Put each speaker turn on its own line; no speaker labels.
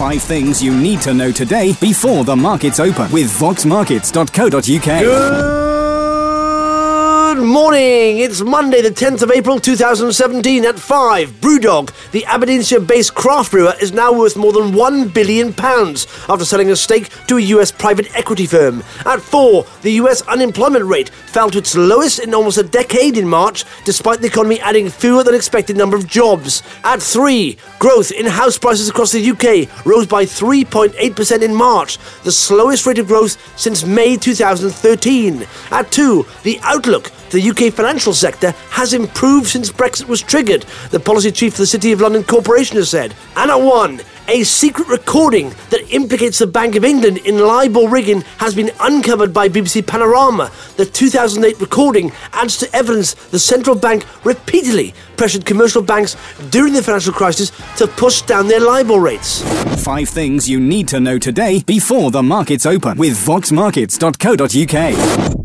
5 things you need to know today before the markets open with voxmarkets.co.uk.
Good morning, it's Monday the 10th of April 2017 at 5. Brewdog, the Aberdeenshire-based craft brewer, is now worth more than £1 billion after selling a stake to a US private equity firm. At 4, the US unemployment rate fell to its lowest in almost a decade in March, despite the economy adding fewer than expected number of jobs. At 3, growth in house prices across the UK rose by 3.8% in March, the slowest rate of growth since May 2013. At 2, the outlook for the UK financial sector has improved since Brexit was triggered, the policy chief for the City of London Corporation has said. And at 1, a secret recording that implicates the Bank of England in LIBOR rigging has been uncovered by BBC Panorama. The 2008 recording adds to evidence the central bank repeatedly pressured commercial banks during the financial crisis to push down their LIBOR rates.
5 things you need to know today before the markets open with voxmarkets.co.uk.